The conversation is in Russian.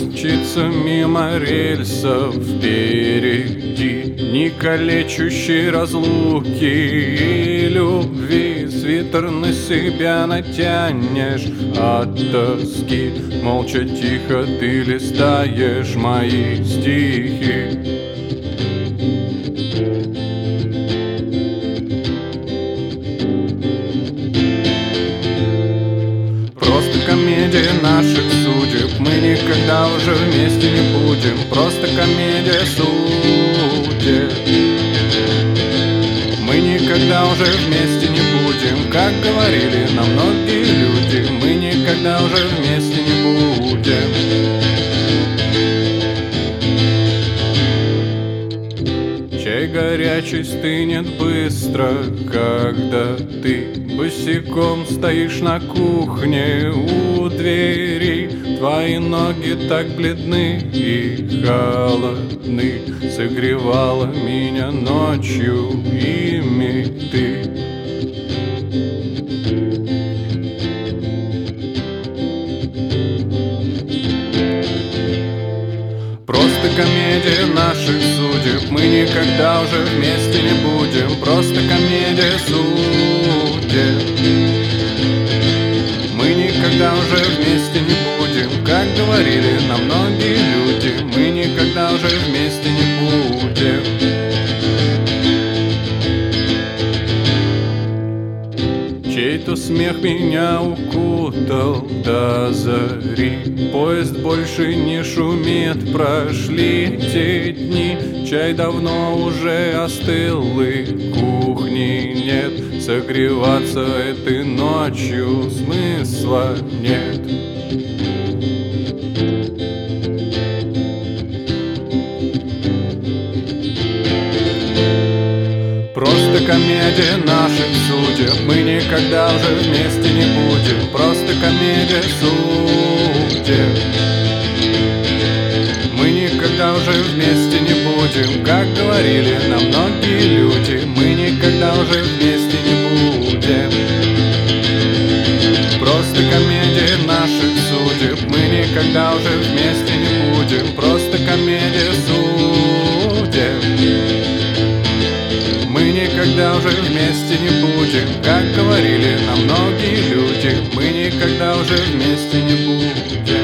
мчится мимо рельсов впереди, не калечущей разлуки и любви. Свитер на себя натянешь от тоски, молча тихо ты листаешь мои стихи. Комедия наших судеб, мы никогда уже вместе не будем. Просто комедия судеб. Мы никогда уже вместе не будем, как говорили нам многие люди. Мы никогда уже вместе не будем. Чай горячий стынет быстро, когда ты босиком стоишь на кухне у двери. Твои ноги так бледны и холодны, согревала меня ночью ими ты. Просто комедия наших судеб, мы никогда уже вместе не будем. Просто комедия судеб. Мы никогда уже вместе не будем, как говорили нам многие люди. Мы никогда уже вместе не будем. Чей-то смех меня укутал до зари. Поезд больше не шумит, прошли те дни. Чай давно уже остыл и кухни нет. Согреваться этой ночью смысла нет. Просто комедия наших судеб, мы никогда уже вместе не будем. Просто комедия судеб. Мы никогда уже вместе не будем, как говорили нам многие люди. Мы никогда уже вместе не будем. Просто комедия наших судеб, мы никогда уже вместе не будем. Просто комедия судеб. Мы никогда уже вместе не будем, как говорили нам многие люди. Мы никогда уже вместе не будем.